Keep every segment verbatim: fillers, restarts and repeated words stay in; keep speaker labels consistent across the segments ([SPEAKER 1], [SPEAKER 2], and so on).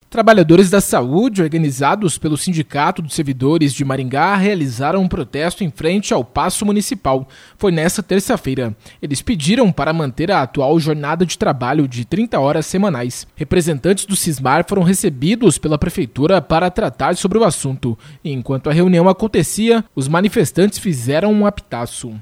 [SPEAKER 1] Trabalhadores da saúde, organizados pelo Sindicato dos Servidores de Maringá, realizaram um protesto em frente ao Paço Municipal. Foi nesta terça-feira. Eles pediram para manter a atual jornada de trabalho de trinta horas semanais. Representantes do Sismar foram recebidos pela Prefeitura para tratar sobre o assunto. E enquanto a reunião acontecia, os manifestantes fizeram um apitaço.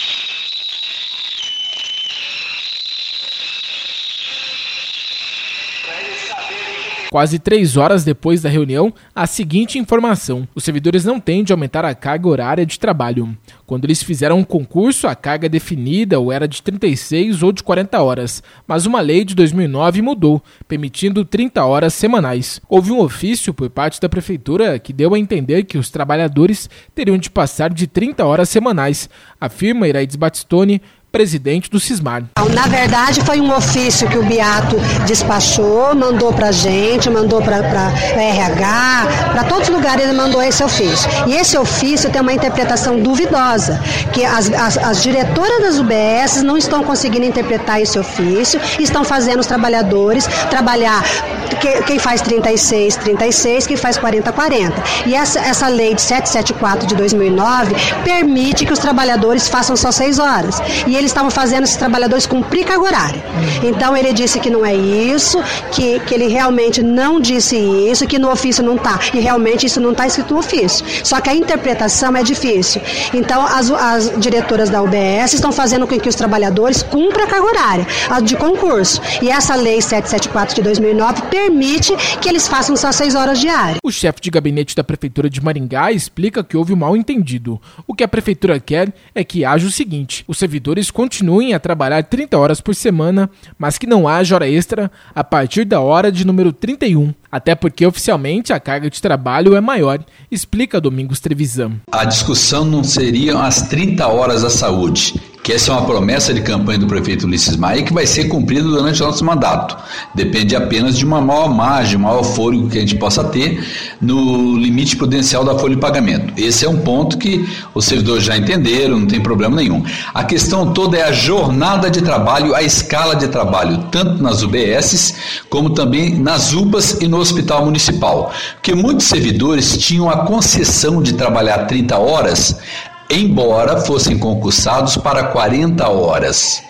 [SPEAKER 1] Quase três horas depois da reunião, a seguinte informação: os servidores não têm de aumentar a carga horária de trabalho. Quando eles fizeram um concurso, a carga definida ou era de trinta e seis ou de quarenta horas, mas uma lei de dois mil e nove mudou, permitindo trinta horas semanais. Houve um ofício por parte da Prefeitura que deu a entender que os trabalhadores teriam de passar de trinta horas semanais, afirma Iraides Batistoni, presidente do Sismar.
[SPEAKER 2] Na verdade, foi um ofício que o Beato despachou, mandou para a gente, mandou para R H, para todos os lugares ele mandou esse ofício. E esse ofício tem uma interpretação duvidosa, que as, as, as diretoras das U B S não estão conseguindo interpretar esse ofício, estão fazendo os trabalhadores trabalhar, que, quem faz trinta e seis, trinta e seis, quem faz quarenta, quarenta. E essa, essa lei de setecentos e setenta e quatro de dois mil e nove permite que os trabalhadores façam só seis horas. E eles estavam fazendo esses trabalhadores cumprir carga horária. Então ele disse que não é isso, que, que ele realmente não disse isso, que no ofício não está. E realmente isso não está escrito no ofício. Só que a interpretação é difícil. Então as, as diretoras da U B S estão fazendo com que os trabalhadores cumpram a carga horária, a de concurso. E essa lei setecentos e setenta e quatro de dois mil e nove permite que eles façam só seis horas diárias.
[SPEAKER 1] O chefe de gabinete da Prefeitura de Maringá explica que houve um mal-entendido. O que a Prefeitura quer é que haja o seguinte: os servidores continuem a trabalhar trinta horas por semana, mas que não haja hora extra a partir da hora de número trinta e um, até porque oficialmente a carga de trabalho é maior, explica Domingos Trevisan.
[SPEAKER 3] A discussão não seriam as trinta horas da saúde, que essa é uma promessa de campanha do prefeito Ulisses Maia que vai ser cumprida durante o nosso mandato. Depende apenas de uma maior margem, um maior fôlego que a gente possa ter no limite prudencial da folha de pagamento. Esse é um ponto que os servidores já entenderam, não tem problema nenhum. A questão toda é a jornada de trabalho, a escala de trabalho, tanto nas U B S como também nas U P As e no Hospital Municipal. Porque muitos servidores tinham a concessão de trabalhar trinta horas, embora fossem concursados para quarenta horas.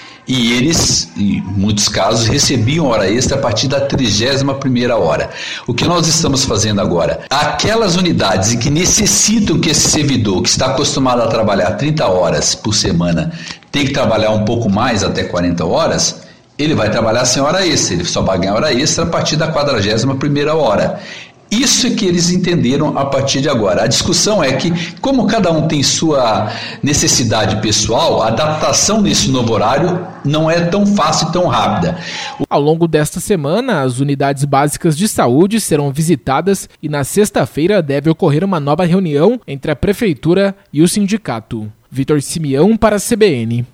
[SPEAKER 3] E eles, em muitos casos, recebiam hora extra a partir da trigésima primeira hora. O que nós estamos fazendo agora? Aquelas unidades em que necessitam que esse servidor, que está acostumado a trabalhar trinta horas por semana, tem que trabalhar um pouco mais, até quarenta horas, ele vai trabalhar sem hora extra. Ele só vai ganhar hora extra a partir da quadragésima primeira hora. Isso é que eles entenderam a partir de agora. A discussão é que, como cada um tem sua necessidade pessoal, a adaptação nesse novo horário não é tão fácil e tão rápida.
[SPEAKER 1] Ao longo desta semana, as unidades básicas de saúde serão visitadas e na sexta-feira deve ocorrer uma nova reunião entre a Prefeitura e o sindicato. Vitor Simeão para a C B N.